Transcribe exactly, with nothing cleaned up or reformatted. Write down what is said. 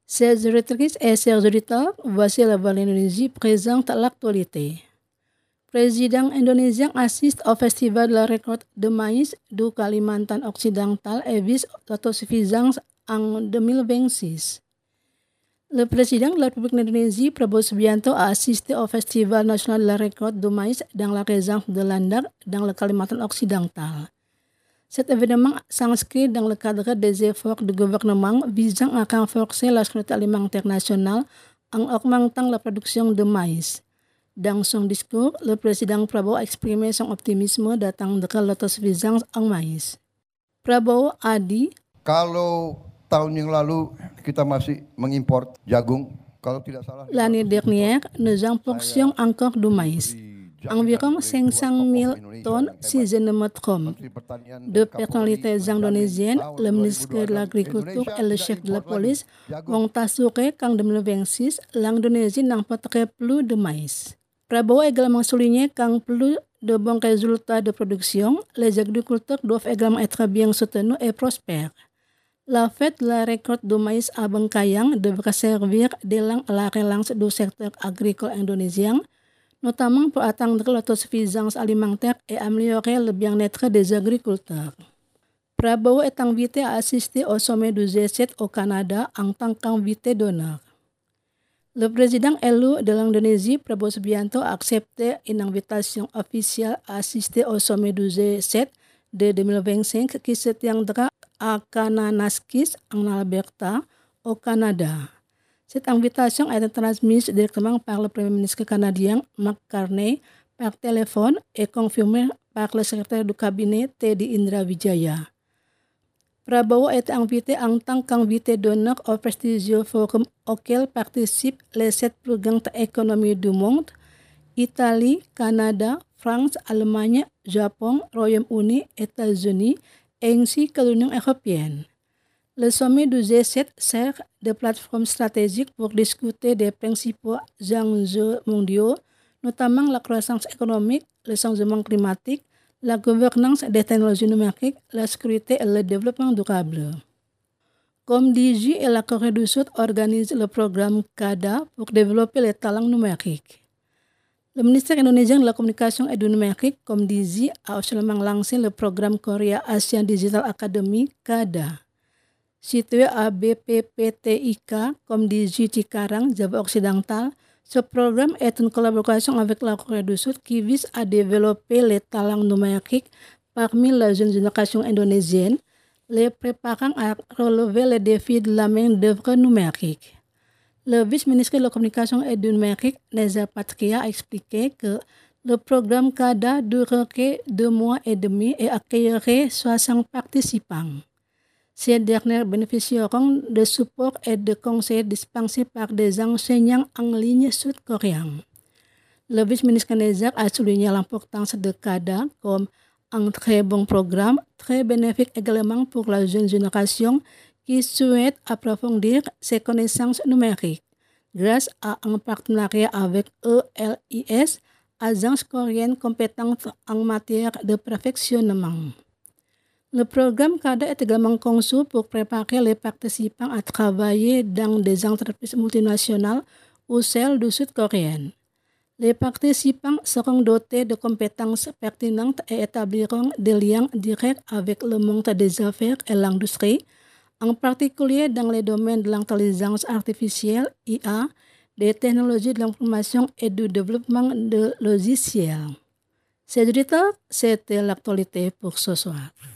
Chers auditrices et chers auditeurs, voici la Voix de l'Indonésie présente l'actualité. Président indonésien assiste au Festival de la récolte de maïs du Kalimantan occidental et vise l'autosuffisance en deux mille vingt-six. Le président de la République d'Indonésie, Prabowo Subianto, a assisté au Festival national de la récolte de maïs dans la région de Landak, dans le Kalimantan occidental. Cet événement s'inscrit dans le cadre des efforts du gouvernement visant à renforcer la sécurité alimentaire nationale en augmentant la production de maïs. Dans son discours, le président Prabowo a exprimé son optimisme d'atteindre l'autosuffisance en maïs. Prabowo a dit, Kalau tahun yang lalu kita masih mengimpor jagung, kalau tidak salah. L'année dernière, nous importions encore du maïs. Environ cinq cent mille tonnes si je ne me trompe. Deux personnalités indonésiennes, le ministre de l'Agriculture et le chef de la police, ont assuré qu'en deux mille vingt-six, l'Indonésie n'importerait plus de maïs. Prabowo a également souligné qu'en plus de bons résultats de production, les agriculteurs doivent également être bien soutenus et prospères. La fête de la récolte de maïs à Bengkayang devra servir d'élan à la relance du secteur agricole indonésien, notamment pour atteindre l'autosuffisance alimentaire et améliorer le bien-être des agriculteurs. Prabowo est invité à assister au sommet du G sept au Canada en tant qu'invité d'honneur. Le président élu de l'Indonésie, Prabowo Subianto, a accepté une invitation officielle à assister au sommet du G sept de deux mille vingt-cinq qui se tiendra à Kananaskis, en Alberta, au Canada. Cette invitation a été transmise directement par le Premier ministre canadien Mark Carney par téléphone et confirmée par le secrétaire du cabinet Teddy Indra Wijaya. Prabowo est invité en tant qu'invité d'honneur au prestigieux forum auquel participent les sept plus grandes économies du monde, Italie, Canada, France, Allemagne, Japon, Royaume-Uni, États-Unis ainsi que l'Union européenne. Le sommet du G sept sert de plateforme stratégique pour discuter des principaux enjeux mondiaux, notamment la croissance économique, le changement climatique, la gouvernance des technologies numériques, la sécurité et le développement durable. Komdiji et la Corée du Sud organisent le programme CADA pour développer les talents numériques. Le ministère indonésien de la Communication et du Numérique, Komdiji, a officiellement lancé le programme Korea Asian Digital Academy CADA. Situé à B P P T I K, Komdiji Cikarang, Java Occidental, ce programme est une collaboration avec la Corée du Sud qui vise à développer les talents numériques parmi la jeune génération indonésienne, les préparant à relever les défis de la main-d'œuvre numérique. Le vice-ministre de la Communication et du Numérique, Neza Patria, a expliqué que le programme CADA durerait deux mois et demi et accueillerait soixante participants. Ces derniers bénéficieront de support et de conseils dispensés par des enseignants en ligne sud-coréens. Le vice-ministre Neza a souligné l'importance de CADA comme un très bon programme, très bénéfique également pour la jeune génération qui souhaite approfondir ses connaissances numériques, grâce à un partenariat avec E L I S, agence coréenne compétente en matière de perfectionnement. Le programme CADA est également conçu pour préparer les participants à travailler dans des entreprises multinationales ou celles du sud-coréennes. Les participants seront dotés de compétences pertinentes et établiront des liens directs avec le monde des affaires et l'industrie, en particulier dans les domaines de l'intelligence artificielle, I A, des technologies de l'information et du développement de logiciels. C'est du temps, c'était l'actualité pour ce soir.